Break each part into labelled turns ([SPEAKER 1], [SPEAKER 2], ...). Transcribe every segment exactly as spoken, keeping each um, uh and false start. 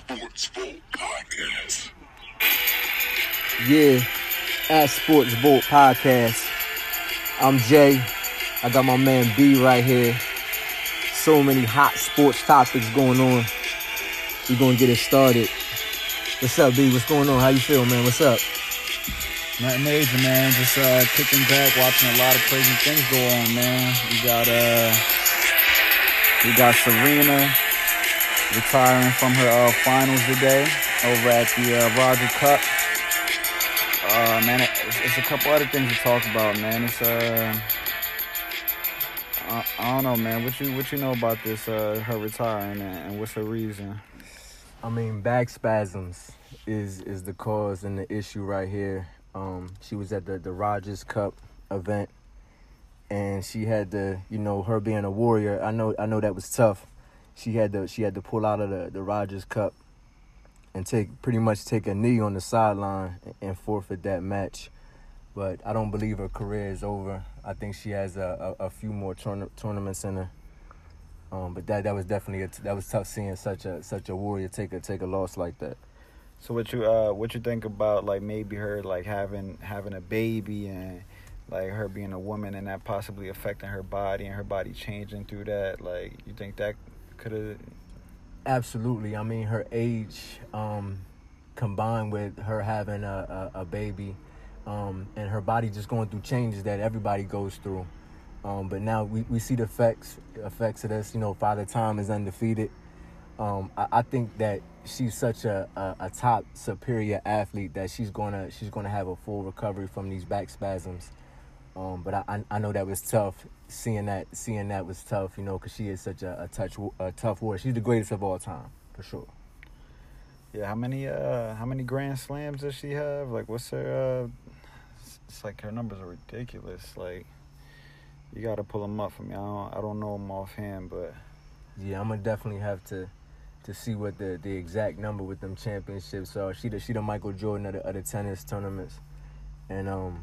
[SPEAKER 1] Sports Vault Podcast.
[SPEAKER 2] Yeah, at Sports Vault Podcast. I'm Jay. I got my man B right here. So many hot sports topics going on. We're gonna get it started. What's up, B? What's going on? How you feel, man? What's up?
[SPEAKER 3] Nothing major, man. Just uh, kicking back, watching a lot of crazy things go on, man. We got uh, we got Serena retiring from her uh, finals today over at the uh, Roger Cup. Uh, man, it's, it's a couple other things to talk about, man. It's uh, I, I don't know, man. What you what you know about this? Uh, her retiring, and, and what's her reason?
[SPEAKER 2] I mean, back spasms is is the cause and the issue right here. Um, she was at the, the Rogers Cup event, and she had to, you know, her being a warrior, I know I know that was tough. She had to she had to pull out of the, the Rogers Cup and take pretty much take a knee on the sideline and forfeit that match. But I don't believe her career is over. I think she has a, a, a few more tourna- tournaments in her. Um, but that that was definitely a, that was tough seeing such a such a warrior take a take a loss like that.
[SPEAKER 3] So what you uh what you think about like maybe her like having having a baby and like her being a woman and that possibly affecting her body and her body changing through that? Like, you think that could have?
[SPEAKER 2] Absolutely. I mean, her age um, combined with her having a, a, a baby um, and her body just going through changes that everybody goes through. Um, but now we, we see the effects effects of this. You know, Father Time is undefeated. Um, I, I think that she's such a, a, a top superior athlete that she's gonna she's gonna have a full recovery from these back spasms. Um, but I I know that was tough. Seeing that seeing that was tough, you know, because she is such a, a touch a tough warrior. She's the greatest of all time, for sure.
[SPEAKER 3] Yeah, how many uh how many Grand Slams does she have? Like, what's her? Uh, it's, it's like her numbers are ridiculous. Like, you gotta pull them up for me. I don't I don't know them offhand, but
[SPEAKER 2] yeah, I'm gonna definitely have to. to see what the, the exact number with them championships are. She the, she the Michael Jordan of the, of the tennis tournaments. And, um,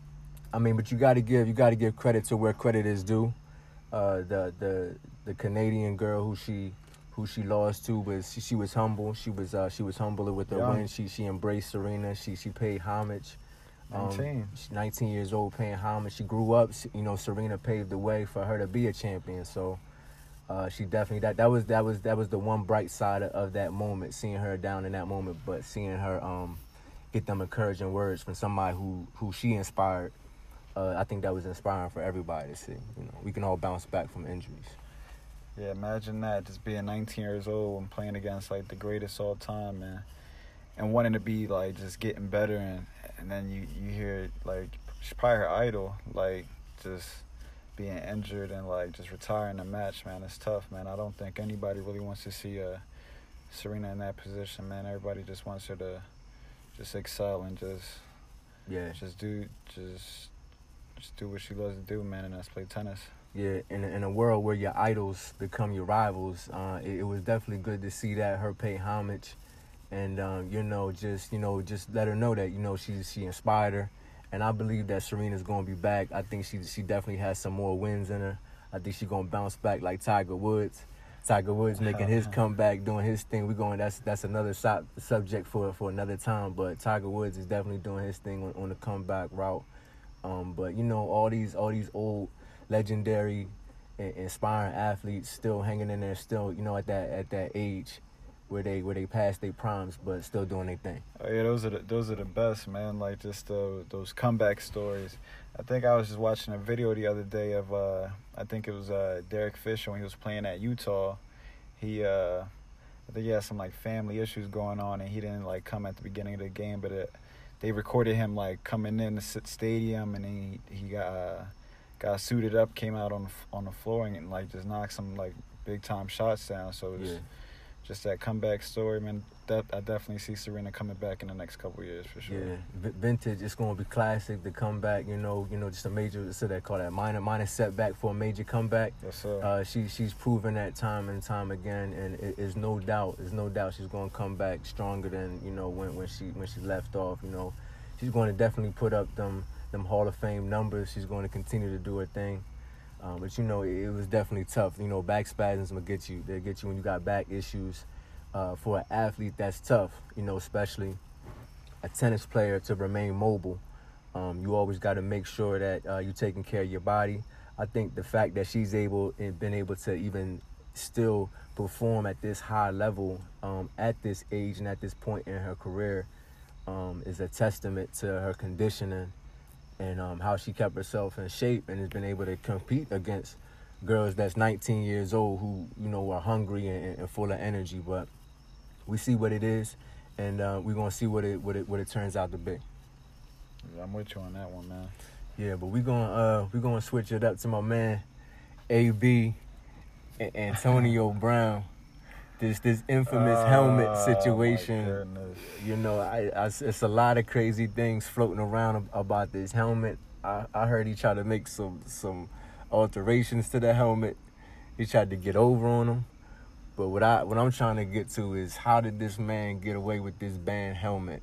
[SPEAKER 2] I mean, but you got to give you got to give credit to where credit is due. Uh, the the the Canadian girl who she who she lost to was she, she was humble. She was uh, she was humble with her
[SPEAKER 3] yeah.
[SPEAKER 2] win. She she embraced Serena. She she paid homage.
[SPEAKER 3] nineteen.
[SPEAKER 2] Um, she's nineteen years old, paying homage. She grew up. You know, Serena paved the way for her to be a champion. So. Uh, she definitely that that was that was that was the one bright side of, of that moment, seeing her down in that moment, but seeing her um, get them encouraging words from somebody who, who she inspired. Uh, I think that was inspiring for everybody to see. You know, we can all bounce back from injuries.
[SPEAKER 3] Yeah, imagine that, just being nineteen years old and playing against like the greatest all time, man, and wanting to be like just getting better, and and then you you hear like she's probably her idol, like just. being injured and like just retiring the match, man. It's tough, man. I don't think anybody really wants to see uh, Serena in that position, man. Everybody just wants her to just excel and just
[SPEAKER 2] yeah,
[SPEAKER 3] just do just just do what she loves to do, man, and that's play tennis.
[SPEAKER 2] Yeah, in a, in a world where your idols become your rivals, uh, it, it was definitely good to see that her pay homage, and um, you know, just you know, just let her know that you know she she inspired her. And I believe that Serena's going to be back. I think she she definitely has some more wins in her. I think she's going to bounce back like Tiger Woods. Tiger Woods making his comeback, doing his thing. We're going. That's that's another so- subject for for another time. But Tiger Woods is definitely doing his thing on, on the comeback route. Um, but you know, all these all these old legendary, inspiring athletes still hanging in there, still you know at that at that age. Where they where they passed their primes, but still doing their thing.
[SPEAKER 3] Oh yeah, those are the, those are the best, man. Like just uh, those comeback stories. I think I was just watching a video the other day of uh, I think it was uh, Derek Fisher when he was playing at Utah. He uh, I think he had some like family issues going on, and he didn't like come at the beginning of the game, but it, they recorded him like coming in the stadium, and he he got uh, got suited up, came out on on the floor, and like just knocked some like big time shots down. So it was,
[SPEAKER 2] yeah.
[SPEAKER 3] Just that comeback story, man. That I definitely see Serena coming back in the next couple of years for sure.
[SPEAKER 2] Yeah, v- vintage. It's going to be classic. The comeback, you know, you know, just a major. So they call that minor, minor setback for a major comeback.
[SPEAKER 3] Yes, sir.
[SPEAKER 2] Uh, she she's proven that time and time again, and it, it's no doubt, there's no doubt she's going to come back stronger than you know when when she when she left off. You know, she's going to definitely put up them them Hall of Fame numbers. She's going to continue to do her thing. Um, but, you know, it, it was definitely tough. You know, back spasms will get you. They'll get you when you got back issues. uh, for an athlete, that's tough, you know, especially a tennis player to remain mobile. Um, you always got to make sure that uh, you're taking care of your body. I think the fact that she's able and been able to even still perform at this high level um, at this age and at this point in her career um, is a testament to her conditioning and um, how she kept herself in shape and has been able to compete against girls that's nineteen years old who, you know, are hungry and, and full of energy. But we see what it is, and uh, we're gonna see what it what it what it turns out to be.
[SPEAKER 3] I'm with you on that one, man.
[SPEAKER 2] Yeah, but we're gonna uh, we're gonna switch it up to my man A B and Antonio Brown. This this infamous
[SPEAKER 3] oh,
[SPEAKER 2] helmet situation.
[SPEAKER 3] My goodness.
[SPEAKER 2] You know, I, I it's a lot of crazy things floating around about this helmet. I, I heard he tried to make some some alterations to the helmet. He tried to get over on him. But what I what I'm trying to get to is, how did this man get away with this banned helmet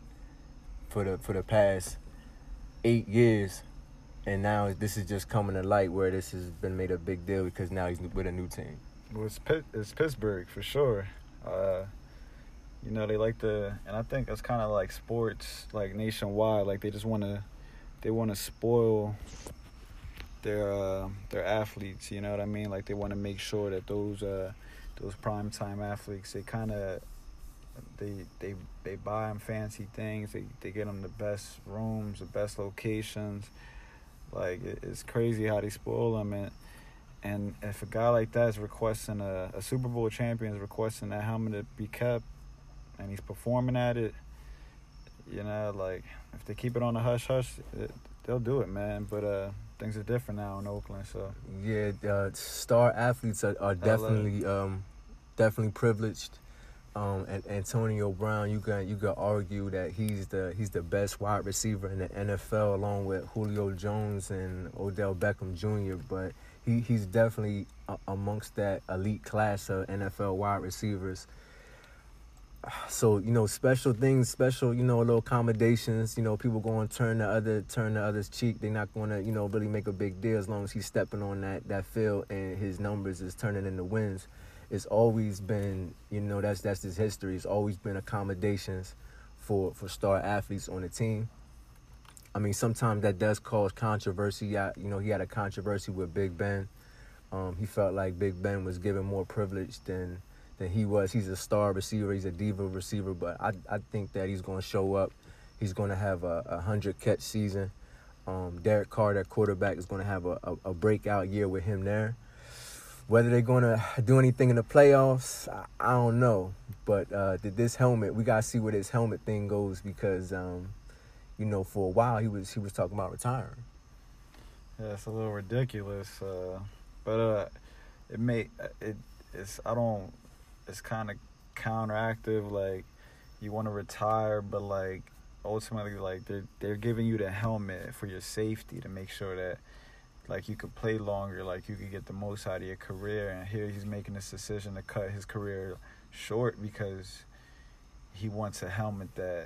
[SPEAKER 2] for the for the past eight years, and now this is just coming to light where this has been made a big deal because now he's with a new team.
[SPEAKER 3] Well, it's, Pitt, it's Pittsburgh for sure. Uh, you know, they like to, and I think that's kind of like sports, like nationwide. Like they just want to, they want to spoil their uh, their athletes. You know what I mean? Like they want to make sure that those uh, those primetime athletes, they kind of they they they buy them fancy things. They they get them the best rooms, the best locations. Like it, it's crazy how they spoil them. And and if a guy like that is requesting a, a Super Bowl champion is requesting that helmet to be kept, and he's performing at it, you know, like if they keep it on the hush hush, it, they'll do it, man. But uh, things are different now in Oakland, so
[SPEAKER 2] yeah, uh, star athletes are, are definitely um, definitely privileged. Um, and Antonio Brown, you can you can argue that he's the he's the best wide receiver in the N F L, along with Julio Jones and Odell Beckham Junior But he, he's definitely a, amongst that elite class of N F L wide receivers. So, you know, special things, special, you know, little accommodations. You know, people going to turn the other turn the other's cheek. They're not going to, you know, really make a big deal as long as he's stepping on that that field and his numbers is turning into wins. It's always been, you know, that's that's his history. It's always been accommodations for, for star athletes on the team. I mean, sometimes that does cause controversy. Yeah, you know, he had a controversy with Big Ben. Um, he felt like Big Ben was given more privilege than than he was. He's a star receiver. He's a diva receiver. But I I think that he's going to show up. He's going to have a, a hundred-catch season. Um, Derek Carr, that quarterback, is going to have a, a, a breakout year with him there. Whether they're going to do anything in the playoffs, I, I don't know. But uh, this helmet, we got to see where this helmet thing goes because, um, you know, for a while he was he was talking about retiring.
[SPEAKER 3] Yeah, it's a little ridiculous. Uh, but uh, it may it it's I don't it's kind of counteractive. Like you want to retire, but like ultimately, like they're they're giving you the helmet for your safety to make sure that, like, you could play longer, like, you could get the most out of your career. And here he's making this decision to cut his career short because he wants a helmet that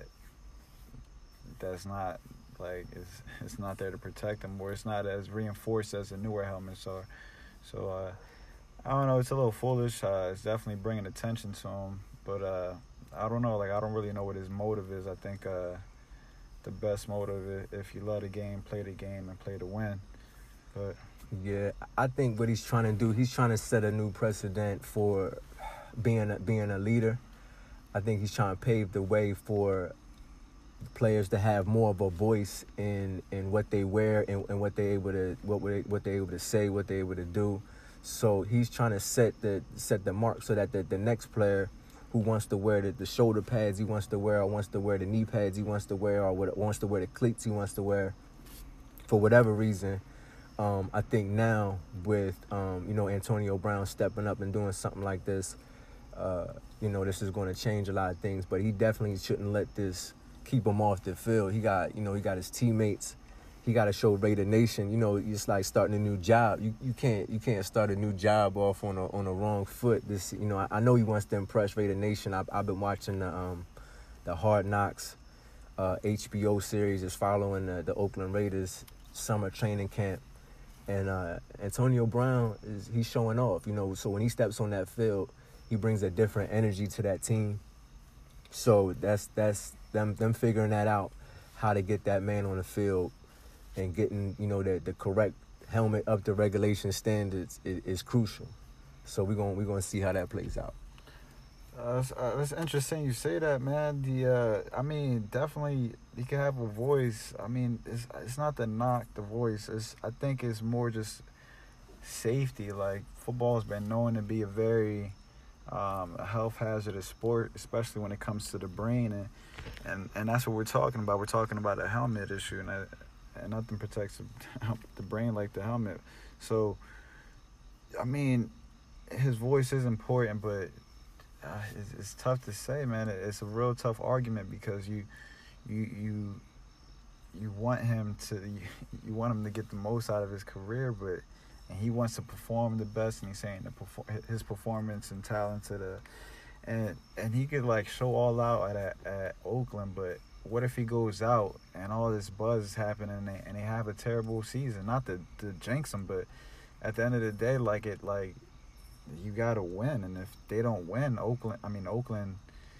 [SPEAKER 3] that's not, like, it's, it's not there to protect him, or it's not as reinforced as the newer helmets are. So, uh, I don't know, it's a little foolish. Uh, it's definitely bringing attention to him. But uh, I don't know, like, I don't really know what his motive is. I think uh, the best motive, if you love the game, play the game and play to win. But
[SPEAKER 2] yeah, I think what he's trying to do, he's trying to set a new precedent for being a, being a leader. I think he's trying to pave the way for players to have more of a voice in, in what they wear and, and what they able to what they what they able to say, what they able to do. So he's trying to set the set the mark so that the, the next player who wants to wear the, the shoulder pads he wants to wear, or wants to wear the knee pads he wants to wear, or what, wants to wear the cleats he wants to wear, for whatever reason. Um, I think now with, um, you know, Antonio Brown stepping up and doing something like this, uh, you know, this is going to change a lot of things. But he definitely shouldn't let this keep him off the field. He got, you know, he got his teammates. He got to show Raider Nation. You know, it's like starting a new job. You you can't you can't start a new job off on a on a wrong foot. This, you know, I, I know he wants to impress Raider Nation. I've I've been watching the um the Hard Knocks uh, H B O series. Is following the, the Oakland Raiders summer training camp. And uh, Antonio Brown, is he's showing off, you know. So when he steps on that field, he he brings a different energy to that team. So that's that's them them figuring that out, how to get that man on the field and getting, you know, the the correct helmet up to regulation standards is, is crucial. So we're going we're going to see how that plays out.
[SPEAKER 3] Uh, it's, uh, it's interesting you say that, man. The uh, I mean, definitely he can have a voice. I mean, it's it's not to knock the voice. It's I think it's more just safety. Like, football has been known to be a very um, a health hazardous sport, especially when it comes to the brain, and and, and that's what we're talking about. We're talking about a helmet issue, and, uh, and nothing protects the brain like the helmet. So, I mean, his voice is important, but Uh, it's, it's tough to say, man. It's a real tough argument because you, you, you, you want him to, you, you want him to get the most out of his career, but and he wants to perform the best, and he's saying the perform his performance and talent to the, and and he could like show all out at at Oakland, but what if he goes out and all this buzz is happening and they, and they have a terrible season? Not to to jinx him, but at the end of the day, like it like. You gotta win, and if they don't win, Oakland. I mean, Oakland.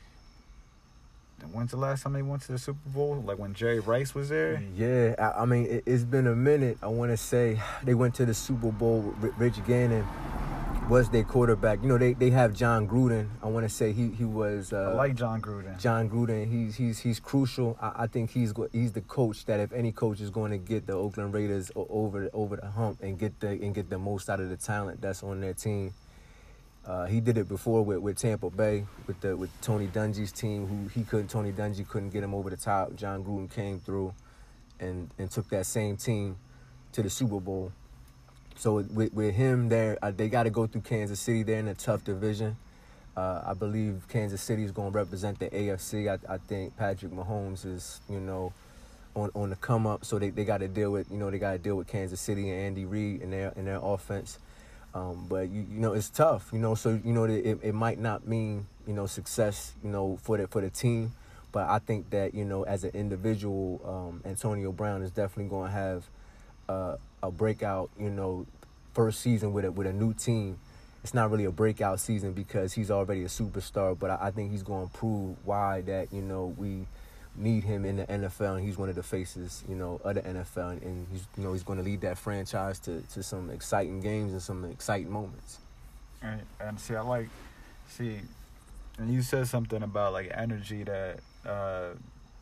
[SPEAKER 3] When's the last time they went to the Super Bowl? Like when Jerry Rice was there?
[SPEAKER 2] Yeah, I, I mean, it, it's been a minute. I want to say they went to the Super Bowl. Rich Gannon was their quarterback. You know, they, they have John Gruden. I want to say he he was. Uh,
[SPEAKER 3] I like John Gruden.
[SPEAKER 2] John Gruden. He's he's he's crucial. I, I think he's he's the coach that if any coach is going to get the Oakland Raiders over over the hump and get the and get the most out of the talent that's on their team. Uh, he did it before with, with Tampa Bay, with the with Tony Dungy's team, who he couldn't Tony Dungy couldn't get him over the top. John Gruden came through and, and took that same team to the Super Bowl. So with, with him there, uh, they got to go through Kansas City. They're in a tough division. Uh, I believe Kansas City is going to represent the A F C. I, I think Patrick Mahomes is, you know, on, on the come up. So they, they got to deal with, you know, they got to deal with Kansas City and Andy Reid and their in their offense. Um, but, you, you know, it's tough, you know, so, you know, it, it might not mean, you know, success, you know, for the, for the team. But I think that, you know, as an individual, um, Antonio Brown is definitely going to have uh, a breakout, you know, first season with a, with a new team. It's not really a breakout season because he's already a superstar, but I, I think he's going to prove why that, you know, we need him in the N F L, and he's one of the faces, you know, of the N F L, and he's, you know, he's going to lead that franchise to, to some exciting games and some exciting moments.
[SPEAKER 3] Right, and see, I like, see, and you said something about like energy that uh,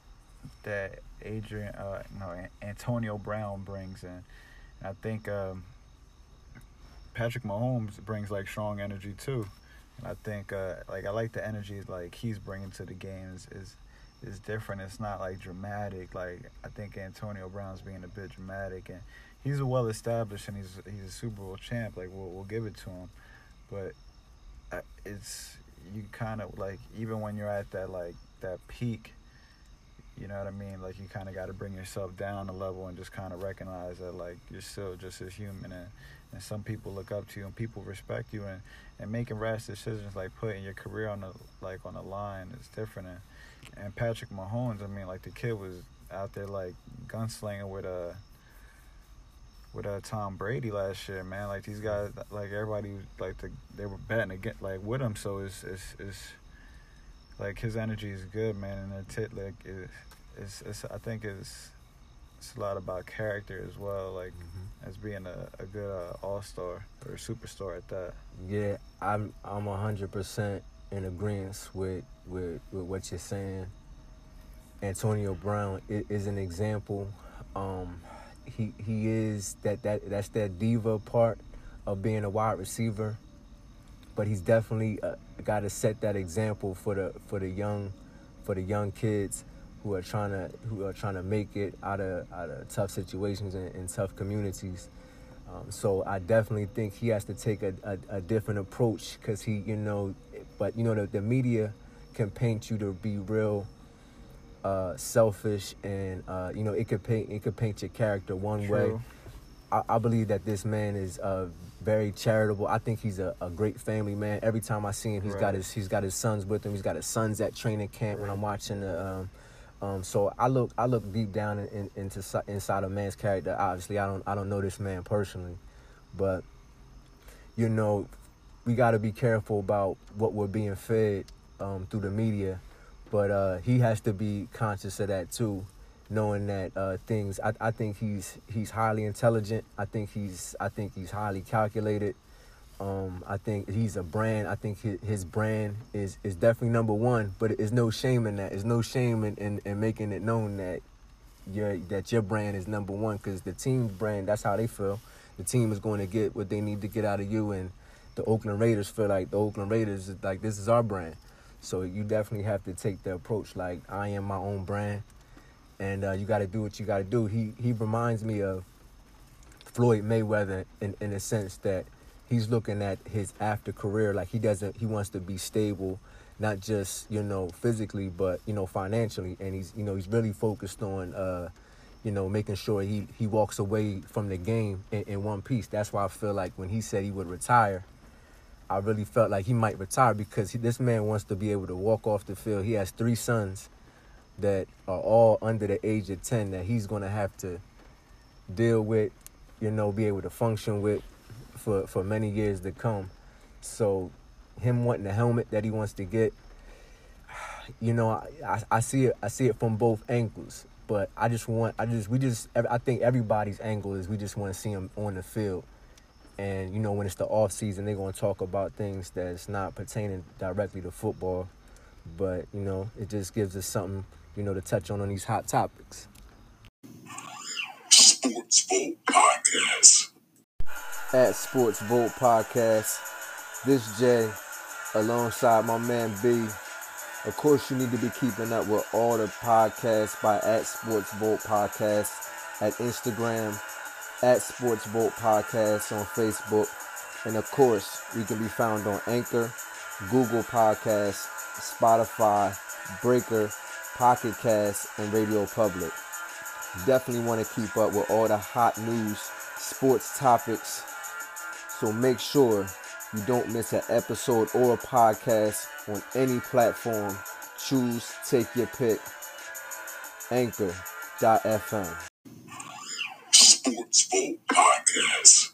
[SPEAKER 3] that Adrian, uh, no, Antonio Brown brings in. And I think um, Patrick Mahomes brings like strong energy too, and I think uh, like I like the energy like he's bringing to the game is. is It's different. It's not like dramatic. Like I think Antonio Brown's being a bit dramatic, and he's a well established and he's he's a Super Bowl champ. Like we'll we'll give it to him, but it's you kind of like even when you're at that like that peak, you know what I mean. Like you kind of got to bring yourself down a level and just kind of recognize that like you're still just as human, and and some people look up to you and people respect you, and and making rash decisions like putting your career on the like on the line is different. And, And Patrick Mahomes, I mean, like the kid was out there like gunslinging with a with a Tom Brady last year, man. Like these guys, like everybody, like the, they were betting again, like with him. So it's it's, it's like his energy is good, man. And the tit, like it, it's it's I think it's it's a lot about character as well, like mm-hmm. as being a a good uh, all star or a superstar at that.
[SPEAKER 2] Yeah, I'm I'm a hundred percent in agreement with, with with what you're saying. Antonio Brown is an example. Um, he he is that, that that's that diva part of being a wide receiver, but he's definitely uh, got to set that example for the for the young for the young kids who are trying to who are trying to make it out of out of tough situations and, and tough communities. Um, so I definitely think he has to take a, a, a different approach because he, you know, but, you know, the, the media can paint you to be real uh, selfish and, uh, you know, it could paint it could paint your character one
[SPEAKER 3] True.
[SPEAKER 2] way. I, I believe that this man is uh, very charitable. I think he's a, a great family man. Every time I see him, he's right. got his he's got his sons with him. He's got his sons at training camp right. when I'm watching the. Um, Um, so I look, I look deep down in, in, into inside a man's character. Obviously, I don't, I don't know this man personally, but you know, we got to be careful about what we're being fed um, through the media, but uh, he has to be conscious of that too, knowing that uh, things. I, I think he's he's highly intelligent. I think he's I think he's highly calculated. Um, I think he's a brand. I think his, his brand is, is definitely number one. But there's no shame in that. There's no shame in, in, in making it known that your that your brand is number one, because the team's brand, that's how they feel. The team is going to get what they need to get out of you, and the Oakland Raiders feel like the Oakland Raiders is like, this is our brand. So you definitely have to take the approach like, I am my own brand, and uh, you got to do what you got to do. He he reminds me of Floyd Mayweather in, in a sense that he's looking at his after career like he doesn't. He wants to be stable, not just, you know, physically, but, you know, financially. And he's, you know, he's really focused on, uh, you know, making sure he, he walks away from the game in, in one piece. That's why I feel like when he said he would retire, I really felt like he might retire, because he, this man wants to be able to walk off the field. He has three sons that are all under the age of ten that he's going to have to deal with, you know, be able to function with for, for many years to come. So him wanting the helmet that he wants to get, you know, I, I, I see it I see it from both angles. But I just want, I just, we just, I think everybody's angle is we just want to see him on the field. And, you know, when it's the off season, they're going to talk about things that's not pertaining directly to football. But, you know, it just gives us something, you know, to touch on on these hot topics.
[SPEAKER 1] Sports Vault Podcast.
[SPEAKER 2] At Sports Vault Podcast, this Jay, alongside my man B. Of course, you need to be keeping up with all the podcasts by at Sports Vault Podcast at Instagram, at Sports Vault Podcast on Facebook, and of course, we can be found on Anchor, Google Podcasts, Spotify, Breaker, Pocket Cast, and Radio Public. Definitely want to keep up with all the hot news, sports topics, so make sure you don't miss an episode or a podcast on any platform. Choose, take your pick. Anchor dot F M.
[SPEAKER 1] Sports Vault Podcast.